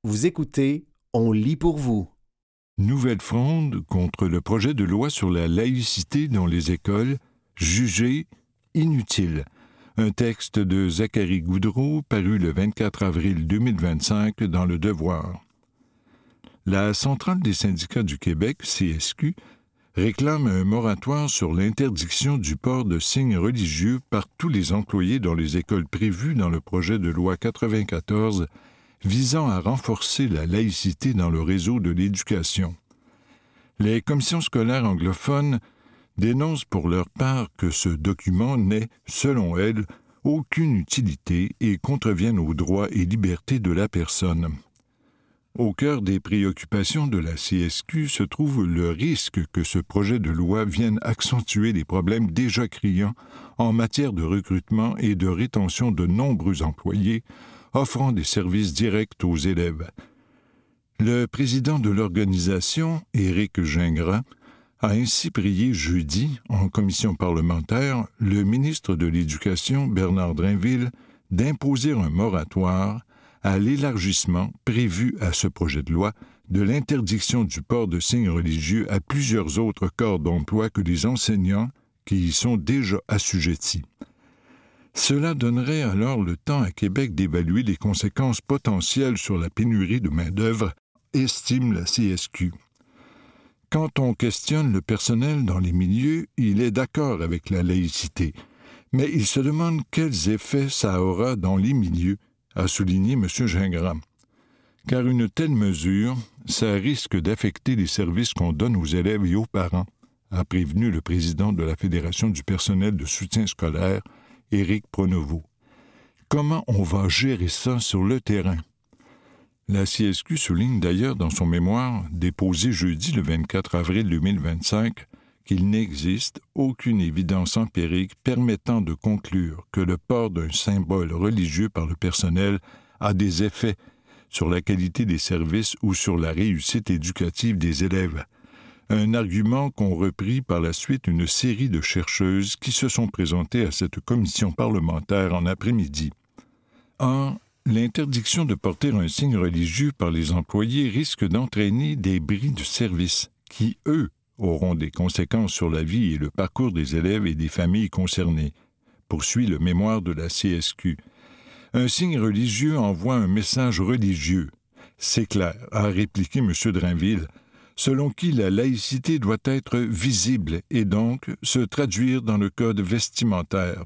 Vous écoutez, on lit pour vous. Nouvelle fronde contre le projet de loi sur la laïcité dans les écoles, jugé inutile. Un texte de Zachary Goudreau paru le 24 avril 2025 dans Le Devoir. La Centrale des syndicats du Québec, CSQ, réclame un moratoire sur l'interdiction du port de signes religieux par tous les employés dans les écoles prévues dans le projet de loi 94 visant à renforcer la laïcité dans le réseau de l'éducation. Les commissions scolaires anglophones dénoncent pour leur part que ce document n'ait, selon elles, aucune utilité et contrevienne aux droits et libertés de la personne. Au cœur des préoccupations de la CSQ se trouve le risque que ce projet de loi vienne accentuer les problèmes déjà criants en matière de recrutement et de rétention de nombreux employés offrant des services directs aux élèves. Le président de l'organisation, Éric Gingras, a ainsi prié jeudi, en commission parlementaire, le ministre de l'Éducation, Bernard Drinville, d'imposer un moratoire à l'élargissement prévu à ce projet de loi de l'interdiction du port de signes religieux à plusieurs autres corps d'emploi que les enseignants qui y sont déjà assujettis. Cela donnerait alors le temps à Québec d'évaluer les conséquences potentielles sur la pénurie de main-d'œuvre, estime la CSQ. Quand on questionne le personnel dans les milieux, il est d'accord avec la laïcité, mais il se demande quels effets ça aura dans les milieux, a souligné M. Gingras. Car une telle mesure, ça risque d'affecter les services qu'on donne aux élèves et aux parents, a prévenu le président de la Fédération du personnel de soutien scolaire, Éric Pronovo. Comment on va gérer ça sur le terrain? La CSQ souligne d'ailleurs dans son mémoire, déposé jeudi le 24 avril 2025, qu'il n'existe aucune évidence empirique permettant de conclure que le port d'un symbole religieux par le personnel a des effets sur la qualité des services ou sur la réussite éducative des élèves. Un argument qu'ont repris par la suite une série de chercheuses qui se sont présentées à cette commission parlementaire en après-midi. Or, l'interdiction de porter un signe religieux par les employés risque d'entraîner des bris de service qui, eux, auront des conséquences sur la vie et le parcours des élèves et des familles concernées, poursuit le mémoire de la CSQ. Un signe religieux envoie un message religieux. C'est clair, a répliqué M. Drinville, selon qui la laïcité doit être visible et donc se traduire dans le code vestimentaire.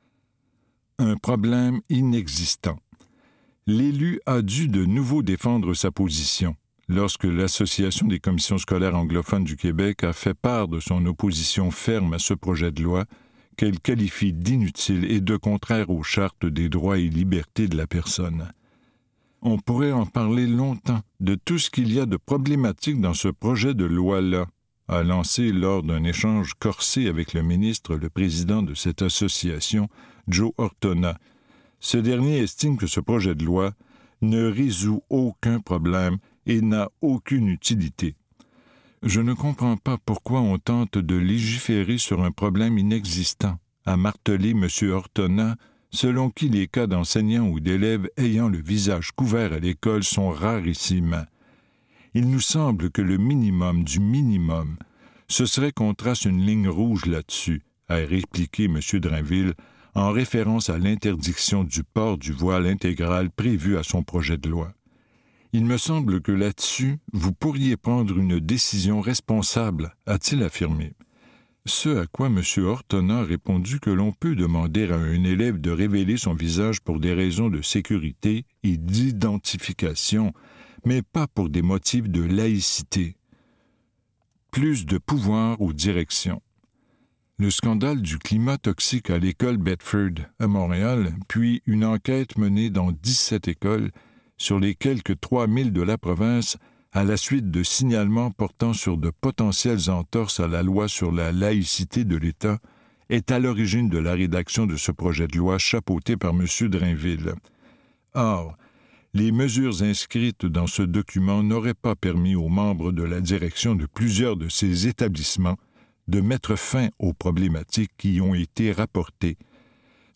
Un problème inexistant. L'élu a dû de nouveau défendre sa position lorsque l'Association des commissions scolaires anglophones du Québec a fait part de son opposition ferme à ce projet de loi qu'elle qualifie d'inutile et de contraire aux chartes des droits et libertés de la personne. On pourrait en parler longtemps de tout ce qu'il y a de problématique dans ce projet de loi-là, a lancé lors d'un échange corsé avec le ministre, le président de cette association, Joe Ortona. Ce dernier estime que ce projet de loi ne résout aucun problème et n'a aucune utilité. Je ne comprends pas pourquoi on tente de légiférer sur un problème inexistant, a martelé M. Ortona, selon qui les cas d'enseignants ou d'élèves ayant le visage couvert à l'école sont rarissimes. Il nous semble que le minimum du minimum, ce serait qu'on trace une ligne rouge là-dessus, a répliqué M. Drinville, en référence à l'interdiction du port du voile intégral prévu à son projet de loi. Il me semble que là-dessus, vous pourriez prendre une décision responsable, a-t-il affirmé. Ce à quoi M. Ortona a répondu que l'on peut demander à un élève de révéler son visage pour des raisons de sécurité et d'identification, mais pas pour des motifs de laïcité. Plus de pouvoir aux directions. Le scandale du climat toxique à l'école Bedford à Montréal, puis une enquête menée dans 17 écoles sur les quelques 3000 de la province à la suite de signalements portant sur de potentielles entorses à la loi sur la laïcité de l'État, est à l'origine de la rédaction de ce projet de loi chapeauté par M. Drinville. Or, les mesures inscrites dans ce document n'auraient pas permis aux membres de la direction de plusieurs de ces établissements de mettre fin aux problématiques qui y ont été rapportées.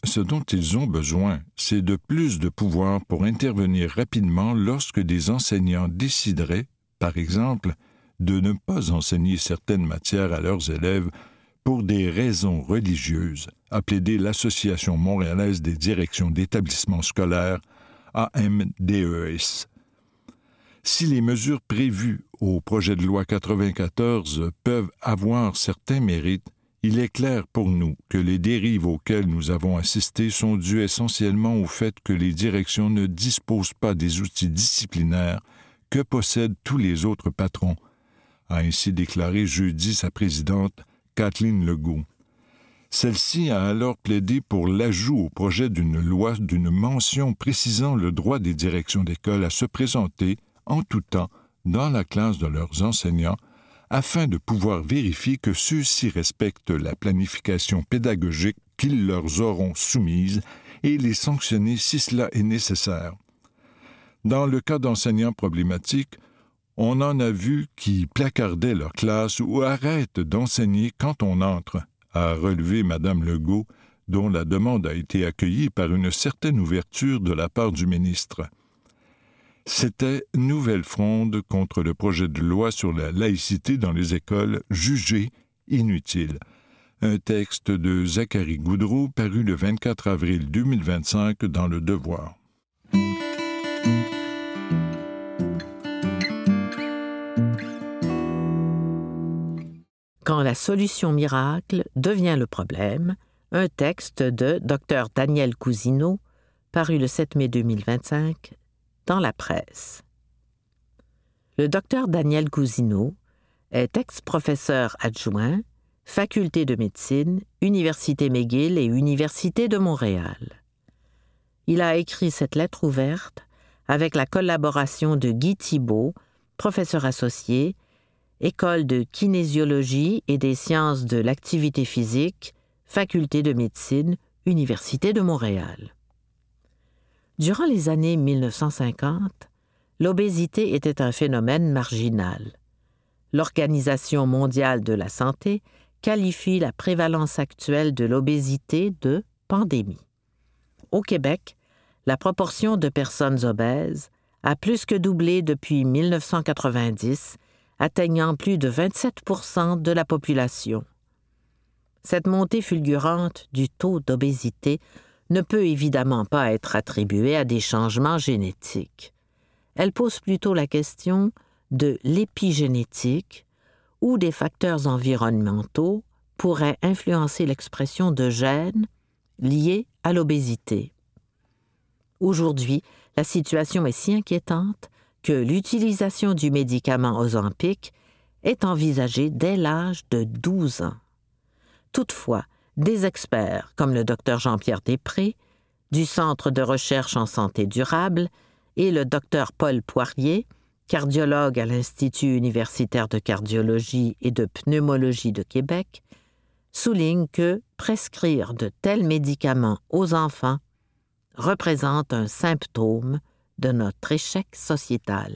ce dont ils ont besoin, c'est de plus de pouvoir pour intervenir rapidement lorsque des enseignants décideraient, par exemple, de ne pas enseigner certaines matières à leurs élèves pour des raisons religieuses, a plaidé l'Association montréalaise des directions d'établissements scolaires, AMDES. Si les mesures prévues au projet de loi 94 peuvent avoir certains mérites, il est clair pour nous que les dérives auxquelles nous avons assisté sont dues essentiellement au fait que les directions ne disposent pas des outils disciplinaires que possèdent tous les autres patrons, a ainsi déclaré jeudi sa présidente Kathleen Legault. Celle-ci a alors plaidé pour l'ajout au projet d'une loi d'une mention précisant le droit des directions d'école à se présenter en tout temps dans la classe de leurs enseignants afin de pouvoir vérifier que ceux-ci respectent la planification pédagogique qu'ils leur auront soumise et les sanctionner si cela est nécessaire. Dans le cas d'enseignants problématiques, on en a vu qui placardaient leur classe ou arrêtent d'enseigner quand on entre, a relevé Mme Legault, dont la demande a été accueillie par une certaine ouverture de la part du ministre. C'était Nouvelle fronde contre le projet de loi sur la laïcité dans les écoles jugé inutile. Un texte de Zachary Goudreau paru le 24 avril 2025 dans Le Devoir. Quand la solution miracle devient le problème, un texte de Dr Daniel Cousineau paru le 7 mai 2025 dans la presse. Le docteur Daniel Cousineau est ex-professeur adjoint, Faculté de médecine, Université McGill et Université de Montréal. Il a écrit cette lettre ouverte avec la collaboration de Guy Thibault, professeur associé, École de kinésiologie et des sciences de l'activité physique, Faculté de médecine, Université de Montréal. Durant les années 1950, l'obésité était un phénomène marginal. L'Organisation mondiale de la santé qualifie la prévalence actuelle de l'obésité de pandémie. Au Québec, la proportion de personnes obèses a plus que doublé depuis 1990, atteignant plus de 27% de la population. Cette montée fulgurante du taux d'obésité ne peut évidemment pas être attribuée à des changements génétiques. Elle pose plutôt la question de l'épigénétique ou des facteurs environnementaux pourraient influencer l'expression de gènes liés à l'obésité. Aujourd'hui, la situation est si inquiétante que l'utilisation du médicament Ozempic est envisagée dès l'âge de 12 ans. Toutefois, des experts comme le Dr Jean-Pierre Després, du Centre de recherche en santé durable, et le Dr Paul Poirier, cardiologue à l'Institut universitaire de cardiologie et de pneumologie de Québec, soulignent que prescrire de tels médicaments aux enfants représente un symptôme de notre échec sociétal.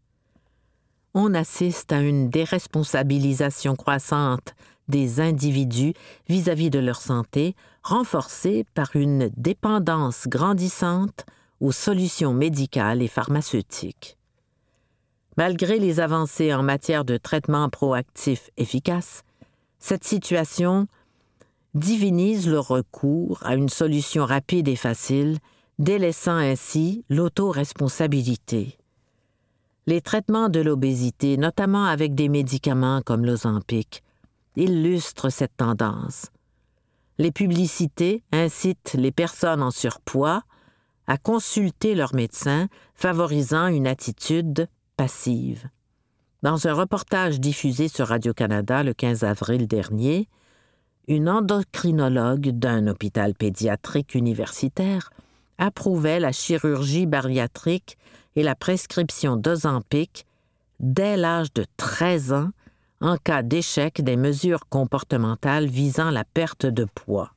On assiste à une déresponsabilisation croissante des individus vis-à-vis de leur santé, renforcée par une dépendance grandissante aux solutions médicales et pharmaceutiques. Malgré les avancées en matière de traitement proactif efficace, cette situation divinise le recours à une solution rapide et facile, délaissant ainsi l'autoresponsabilité. Les traitements de l'obésité, notamment avec des médicaments comme l'Ozempic, illustrent cette tendance. Les publicités incitent les personnes en surpoids à consulter leur médecin, favorisant une attitude passive. Dans un reportage diffusé sur Radio-Canada le 15 avril dernier, une endocrinologue d'un hôpital pédiatrique universitaire approuvait la chirurgie bariatrique et la prescription d'Ozempic dès l'âge de 13 ans en cas d'échec des mesures comportementales visant la perte de poids.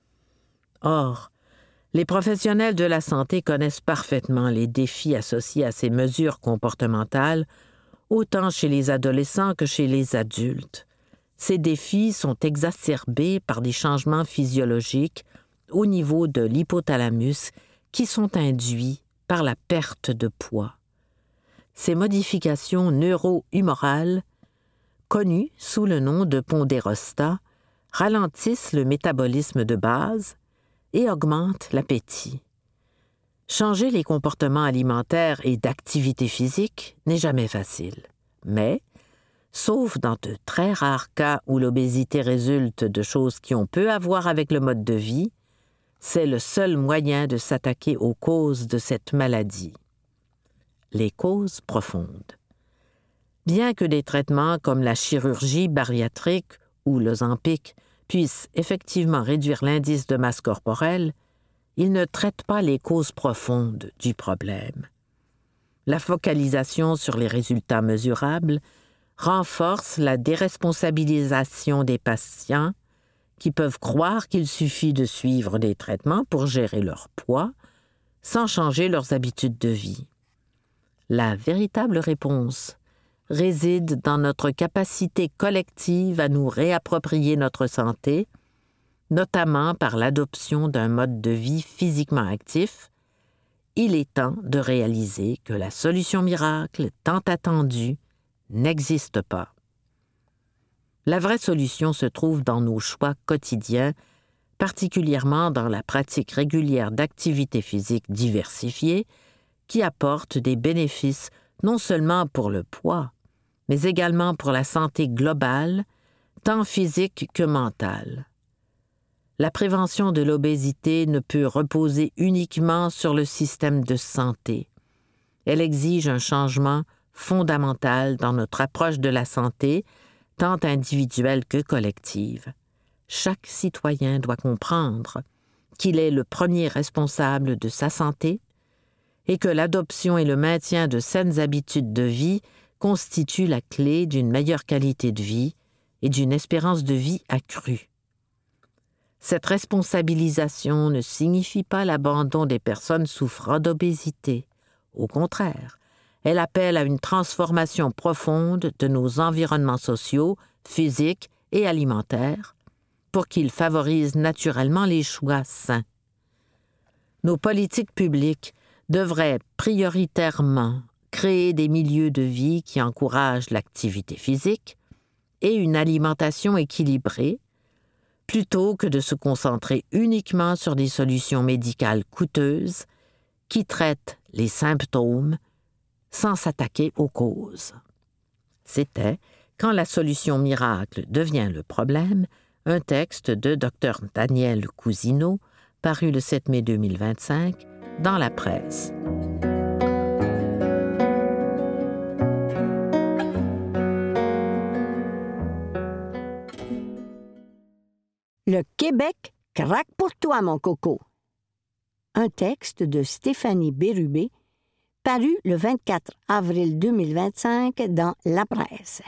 Or, les professionnels de la santé connaissent parfaitement les défis associés à ces mesures comportementales, autant chez les adolescents que chez les adultes. Ces défis sont exacerbés par des changements physiologiques au niveau de l'hypothalamus qui sont induits par la perte de poids. Ces modifications neuro-humorales, connues sous le nom de pondérostat, ralentissent le métabolisme de base et augmentent l'appétit. Changer les comportements alimentaires et d'activité physique n'est jamais facile, mais, sauf dans de très rares cas où l'obésité résulte de choses qui ont peu à voir avec le mode de vie, c'est le seul moyen de s'attaquer aux causes de cette maladie. Les causes profondes. Bien que des traitements comme la chirurgie bariatrique ou l'Ozempic puissent effectivement réduire l'indice de masse corporelle, ils ne traitent pas les causes profondes du problème. La focalisation sur les résultats mesurables renforce la déresponsabilisation des patients qui peuvent croire qu'il suffit de suivre des traitements pour gérer leur poids sans changer leurs habitudes de vie. La véritable réponse réside dans notre capacité collective à nous réapproprier notre santé, notamment par l'adoption d'un mode de vie physiquement actif. Il est temps de réaliser que la solution miracle tant attendue n'existe pas. La vraie solution se trouve dans nos choix quotidiens, particulièrement dans la pratique régulière d'activités physiques diversifiées qui apportent des bénéfices non seulement pour le poids, mais également pour la santé globale, tant physique que mentale. La prévention de l'obésité ne peut reposer uniquement sur le système de santé. Elle exige un changement fondamental dans notre approche de la santé, tant individuelle que collective. Chaque citoyen doit comprendre qu'il est le premier responsable de sa santé et que l'adoption et le maintien de saines habitudes de vie constituent la clé d'une meilleure qualité de vie et d'une espérance de vie accrue. Cette responsabilisation ne signifie pas l'abandon des personnes souffrant d'obésité. Au contraire, elle appelle à une transformation profonde de nos environnements sociaux, physiques et alimentaires pour qu'ils favorisent naturellement les choix sains. Nos politiques publiques devraient prioritairement créer des milieux de vie qui encouragent l'activité physique et une alimentation équilibrée, plutôt que de se concentrer uniquement sur des solutions médicales coûteuses qui traitent les symptômes sans s'attaquer aux causes. C'était Quand la solution miracle devient le problème, un texte de Dr Daniel Cousineau, paru le 7 mai 2025 dans la presse. Le Québec craque pour toi, mon coco. Un texte de Stéphanie Bérubé, paru le 24 avril 2025 dans La Presse.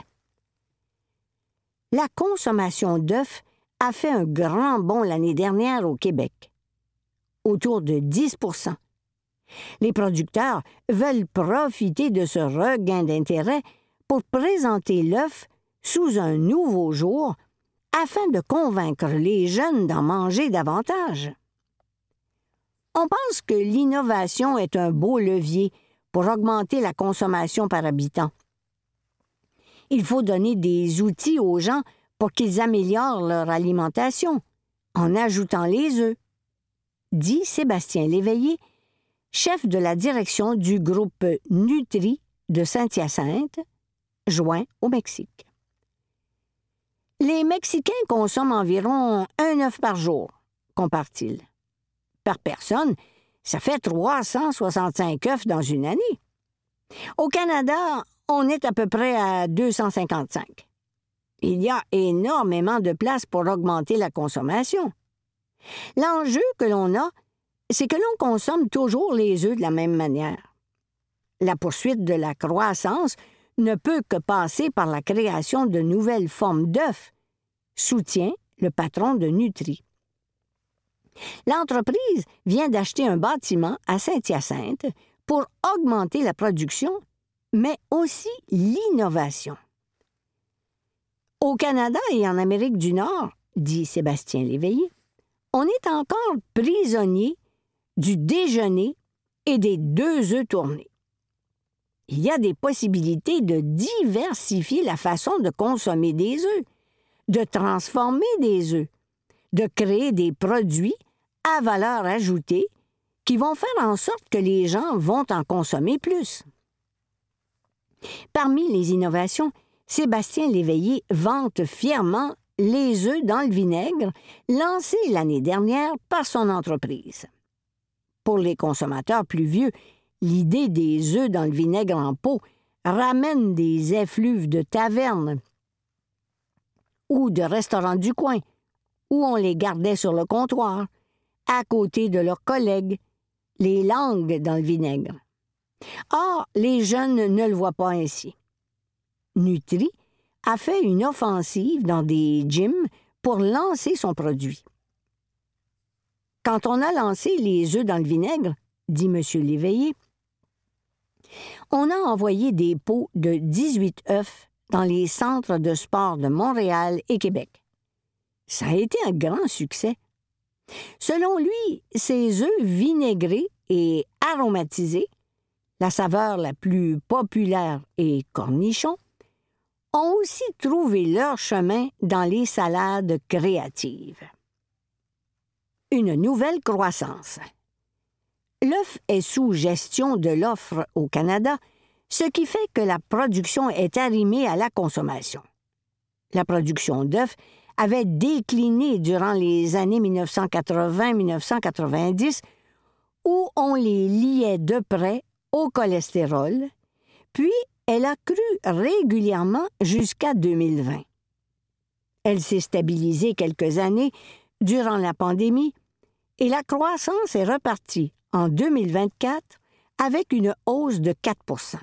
La consommation d'œufs a fait un grand bond l'année dernière au Québec, autour de 10 %. Les producteurs veulent profiter de ce regain d'intérêt pour présenter l'œuf sous un nouveau jour afin de convaincre les jeunes d'en manger davantage. On pense que l'innovation est un beau levier pour augmenter la consommation par habitant. Il faut donner des outils aux gens pour qu'ils améliorent leur alimentation, en ajoutant les œufs, dit Sébastien Léveillé, chef de la direction du groupe Nutri de Saint-Hyacinthe, joint au Mexique. Les Mexicains consomment environ 1 œuf par jour, compare-t-il. Par personne, ça fait 365 œufs dans une année. Au Canada, on est à peu près à 255. Il y a énormément de place pour augmenter la consommation. L'enjeu que l'on a, c'est que l'on consomme toujours les œufs de la même manière. La poursuite de la croissance ne peut que passer par la création de nouvelles formes d'œufs, soutient le patron de Nutri. L'entreprise vient d'acheter un bâtiment à Saint-Hyacinthe pour augmenter la production, mais aussi l'innovation. Au Canada et en Amérique du Nord, dit Sébastien Léveillé, on est encore prisonnier du déjeuner et des 2 œufs tournés. Il y a des possibilités de diversifier la façon de consommer des œufs, de transformer des œufs, de créer des produits à valeur ajoutée qui vont faire en sorte que les gens vont en consommer plus. Parmi les innovations, Sébastien Léveillé vante fièrement les œufs dans le vinaigre lancés l'année dernière par son entreprise. Pour les consommateurs plus vieux, l'idée des œufs dans le vinaigre en pot ramène des effluves de tavernes ou de restaurants du coin, où on les gardait sur le comptoir, à côté de leurs collègues, les langues dans le vinaigre. Or, les jeunes ne le voient pas ainsi. Nutri a fait une offensive dans des gyms pour lancer son produit. Quand on a lancé les œufs dans le vinaigre, dit M. Léveillé, on a envoyé des pots de 18 œufs dans les centres de sport de Montréal et Québec. Ça a été un grand succès. Selon lui, ces œufs vinaigrés et aromatisés, la saveur la plus populaire est cornichon, ont aussi trouvé leur chemin dans les salades créatives. Une nouvelle croissance. L'œuf est sous gestion de l'offre au Canada, ce qui fait que la production est arrimée à la consommation. La production d'œufs avait décliné durant les années 1980-1990, où on les liait de près au cholestérol, puis elle a cru régulièrement jusqu'à 2020. Elle s'est stabilisée quelques années durant la pandémie et la croissance est repartie en 2024 avec une hausse de 4 %.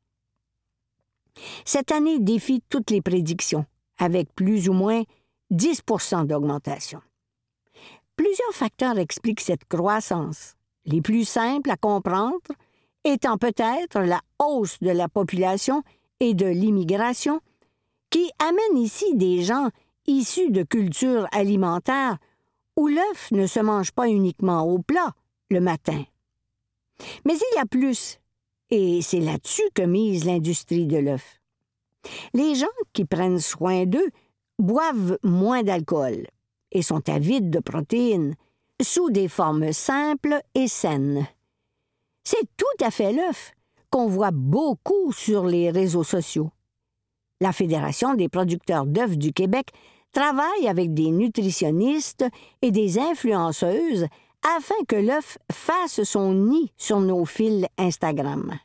Cette année défie toutes les prédictions, avec plus ou moins 10 % d'augmentation. Plusieurs facteurs expliquent cette croissance. Les plus simples à comprendre étant peut-être la hausse de la population et de l'immigration, qui amène ici des gens issus de cultures alimentaires où l'œuf ne se mange pas uniquement au plat le matin. Mais il y a plus, et c'est là-dessus que mise l'industrie de l'œuf. Les gens qui prennent soin d'eux boivent moins d'alcool et sont avides de protéines, sous des formes simples et saines. C'est tout à fait l'œuf qu'on voit beaucoup sur les réseaux sociaux. La Fédération des producteurs d'œufs du Québec travaille avec des nutritionnistes et des influenceuses afin que l'œuf fasse son nid sur nos fils Instagram.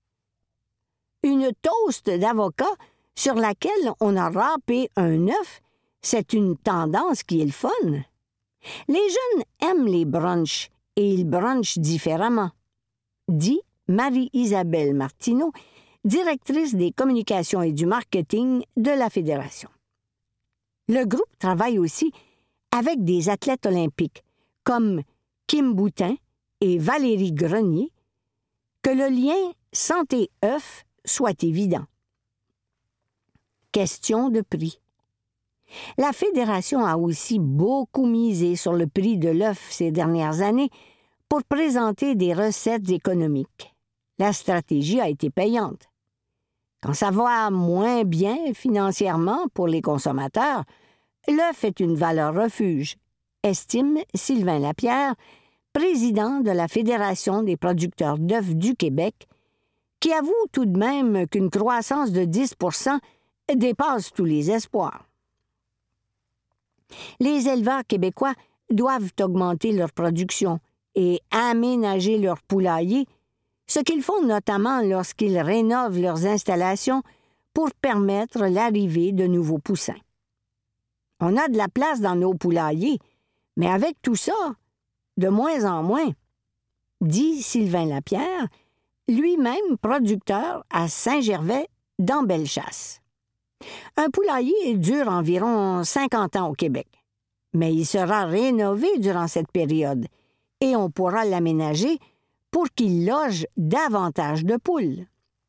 Une toast d'avocat sur laquelle on a râpé un œuf, c'est une tendance qui est le fun. Les jeunes aiment les brunchs et ils brunchent différemment, dit Marie-Isabelle Martineau, directrice des communications et du marketing de la Fédération. Le groupe travaille aussi avec des athlètes olympiques comme Kim Boutin et Valérie Grenier, que le lien santé-œuf soit évident. Question de prix. La Fédération a aussi beaucoup misé sur le prix de l'œuf ces dernières années pour présenter des recettes économiques. La stratégie a été payante. Quand ça va moins bien financièrement pour les consommateurs, l'œuf est une valeur refuge, estime Sylvain Lapierre, président de la Fédération des producteurs d'œufs du Québec, qui avoue tout de même qu'une croissance de 10 % dépasse tous les espoirs. Les éleveurs québécois doivent augmenter leur production et aménager leurs poulaillers, ce qu'ils font notamment lorsqu'ils rénovent leurs installations pour permettre l'arrivée de nouveaux poussins. On a de la place dans nos poulaillers, mais avec tout ça, de moins en moins, dit Sylvain Lapierre, lui-même producteur à Saint-Gervais dans Bellechasse. Un poulailler dure environ 50 ans au Québec, mais il sera rénové durant cette période et on pourra l'aménager pour qu'il loge davantage de poules.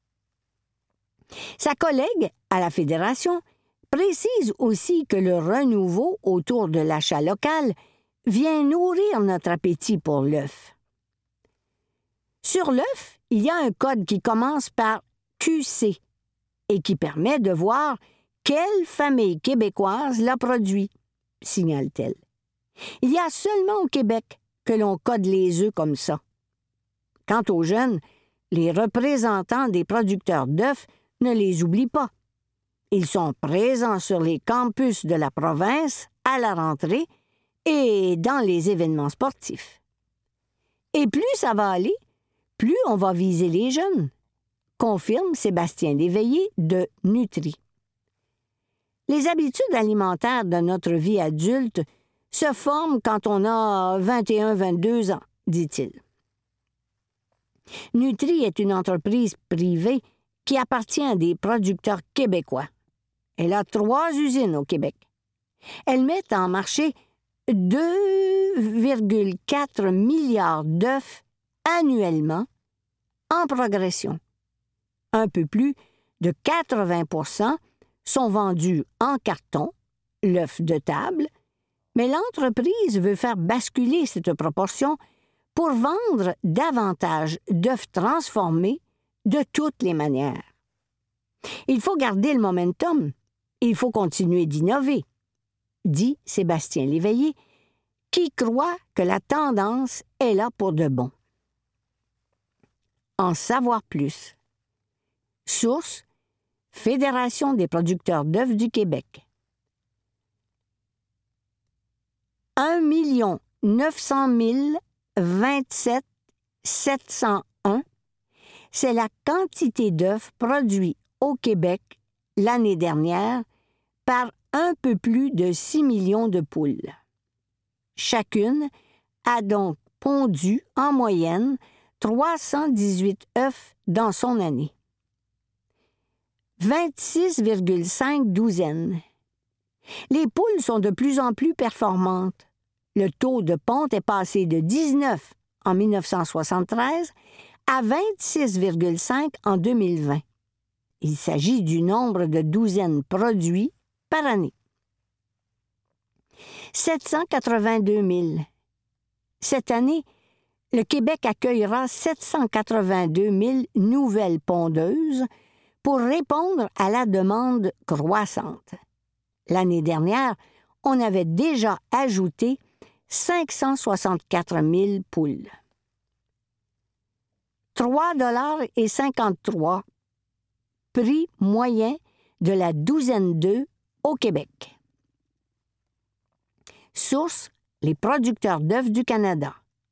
Sa collègue à la Fédération précise aussi que le renouveau autour de l'achat local vient nourrir notre appétit pour l'œuf. Sur l'œuf, il y a un code qui commence par QC et qui permet de voir quelle famille québécoise l'a produit, signale-t-elle. Il y a seulement au Québec que l'on code les œufs comme ça. Quant aux jeunes, les représentants des producteurs d'œufs ne les oublient pas. Ils sont présents sur les campus de la province à la rentrée et dans les événements sportifs. Et plus ça va aller, plus on va viser les jeunes, confirme Sébastien Léveillé de Nutri. Les habitudes alimentaires de notre vie adulte se forment quand on a 21-22 ans, dit-il. Nutri est une entreprise privée qui appartient à des producteurs québécois. Elle a 3 usines au Québec. Elle met en marché 2,4 milliards d'œufs annuellement en progression. Un peu plus de 80% sont vendus en carton, l'œuf de table, mais l'entreprise veut faire basculer cette proportion pour vendre davantage d'œufs transformés de toutes les manières. Il faut garder le momentum, il faut continuer d'innover, dit Sébastien Léveillé, qui croit que la tendance est là pour de bon. En savoir plus. Source: Fédération des producteurs d'œufs du Québec. 1 900 027 701, c'est la quantité d'œufs produits au Québec l'année dernière par un peu plus de 6 millions de poules. Chacune a donc pondu en moyenne 318 œufs dans son année. 26,5 douzaines. Les poules sont de plus en plus performantes. Le taux de ponte est passé de 19 en 1973 à 26,5 en 2020. Il s'agit du nombre de douzaines produits par année. 782 000. Cette année, le Québec accueillera 782 000 nouvelles pondeuses pour répondre à la demande croissante. L'année dernière, on avait déjà ajouté 564 000 poules. 3,53 $ prix moyen de la douzaine d'œufs au Québec. Source: les producteurs d'œufs du Canada.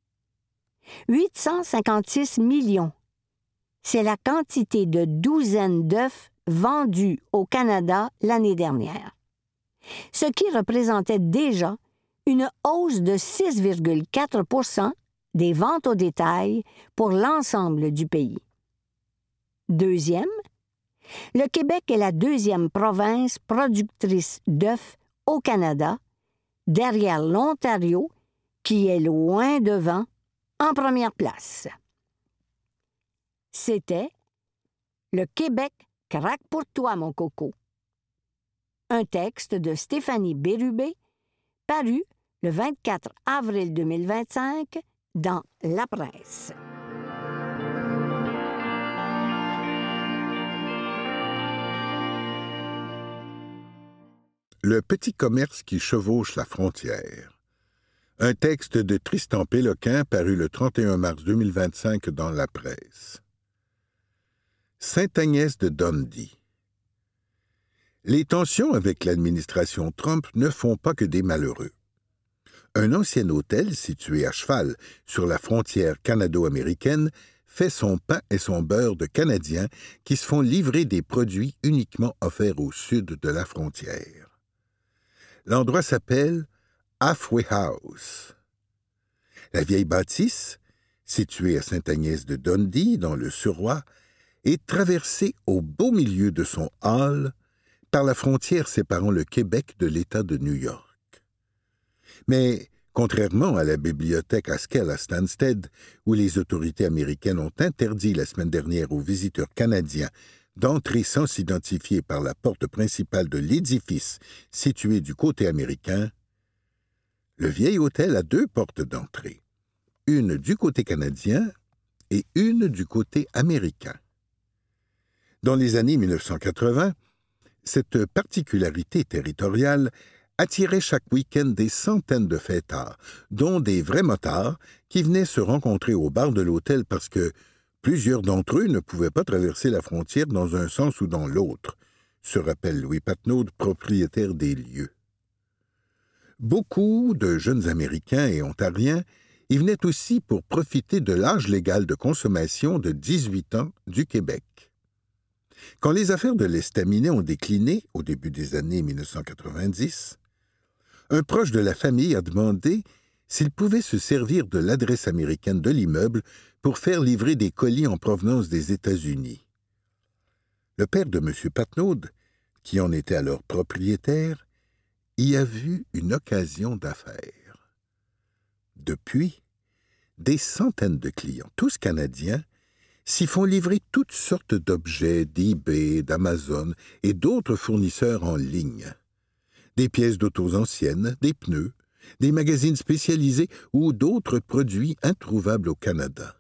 856 millions. C'est la quantité de douzaines d'œufs vendus au Canada l'année dernière, ce qui représentait déjà une hausse de 6,4 % des ventes au détail pour l'ensemble du pays. Deuxième, le Québec est la deuxième province productrice d'œufs au Canada, derrière l'Ontario, qui est loin devant, en première place. C'était « Le Québec craque pour toi, mon coco ». Un texte de Stéphanie Bérubé, paru le 24 avril 2025 dans La Presse. Le petit commerce qui chevauche la frontière. Un texte de Tristan Péloquin paru le 31 mars 2025 dans La Presse. Sainte-Agnès de Dundee. Les tensions avec l'administration Trump ne font pas que des malheureux. Un ancien hôtel situé à cheval sur la frontière canado-américaine fait son pain et son beurre de Canadiens qui se font livrer des produits uniquement offerts au sud de la frontière. L'endroit s'appelle Halfway House. La vieille bâtisse, située à Sainte-Agnès de Dundee, dans le Suroît, est traversée au beau milieu de son hall par la frontière séparant le Québec de l'État de New York. Mais, contrairement à la bibliothèque Haskell à Stansted, où les autorités américaines ont interdit la semaine dernière aux visiteurs canadiens d'entrer sans s'identifier par la porte principale de l'édifice situé du côté américain, Le vieil hôtel a 2 portes d'entrée, une du côté canadien et une du côté américain. Dans les années 1980, cette particularité territoriale attirait chaque week-end des centaines de fêtards, dont des vrais motards qui venaient se rencontrer au bar de l'hôtel parce que plusieurs d'entre eux ne pouvaient pas traverser la frontière dans un sens ou dans l'autre, se rappelle Louis Patnaud, propriétaire des lieux. Beaucoup de jeunes Américains et Ontariens y venaient aussi pour profiter de l'âge légal de consommation de 18 ans du Québec. Quand les affaires de l'estaminet ont décliné au début des années 1990, un proche de la famille a demandé s'il pouvait se servir de l'adresse américaine de l'immeuble pour faire livrer des colis en provenance des États-Unis. Le père de M. Patnaud, qui en était alors propriétaire, y a vu une occasion d'affaires. Depuis, des centaines de clients, tous canadiens, s'y font livrer toutes sortes d'objets d'eBay, d'Amazon et d'autres fournisseurs en ligne. Des pièces d'autos anciennes, des pneus, des magazines spécialisés ou d'autres produits introuvables au Canada.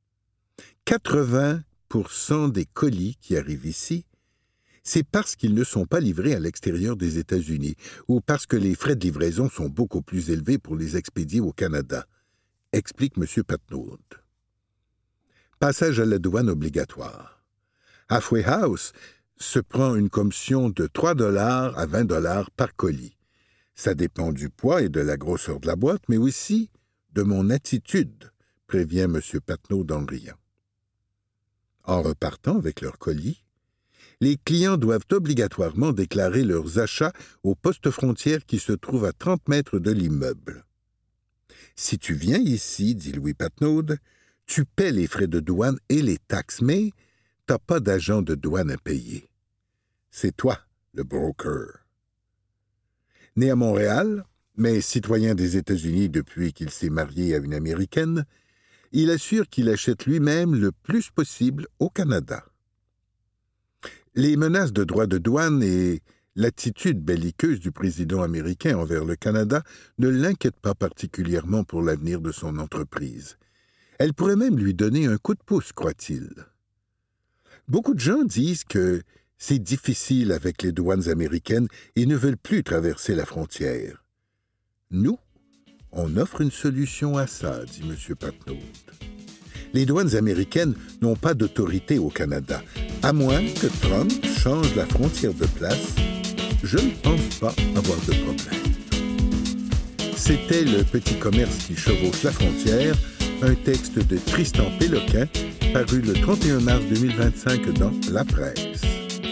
80% des colis qui arrivent ici, c'est parce qu'ils ne sont pas livrés à l'extérieur des États-Unis ou parce que les frais de livraison sont beaucoup plus élevés pour les expédier au Canada, explique M. Patnaud. Passage à la douane obligatoire. Halfway House se prend une commission de 3 $ à 20 $ par colis. Ça dépend du poids et de la grosseur de la boîte, mais aussi de mon attitude, prévient M. Patnaud en riant. En repartant avec leurs colis, les clients doivent obligatoirement déclarer leurs achats au poste frontière qui se trouve à 30 mètres de l'immeuble. Si tu viens ici, dit Louis Patnaud, tu paies les frais de douane et les taxes, mais t'as pas d'agent de douane à payer. C'est toi, le broker. Né à Montréal, mais citoyen des États-Unis depuis qu'il s'est marié à une Américaine, il assure qu'il achète lui-même le plus possible au Canada. Les menaces de droits de douane et l'attitude belliqueuse du président américain envers le Canada ne l'inquiètent pas particulièrement pour l'avenir de son entreprise. Elle pourrait même lui donner un coup de pouce, croit-il. Beaucoup de gens disent que c'est difficile avec les douanes américaines et ne veulent plus traverser la frontière. Nous, on offre une solution à ça, dit M. Patnaud. Les douanes américaines n'ont pas d'autorité au Canada. À moins que Trump change la frontière de place, je ne pense pas avoir de problème. C'était Le petit commerce qui chevauche la frontière, un texte de Tristan Péloquin, paru le 31 mars 2025 dans La Presse.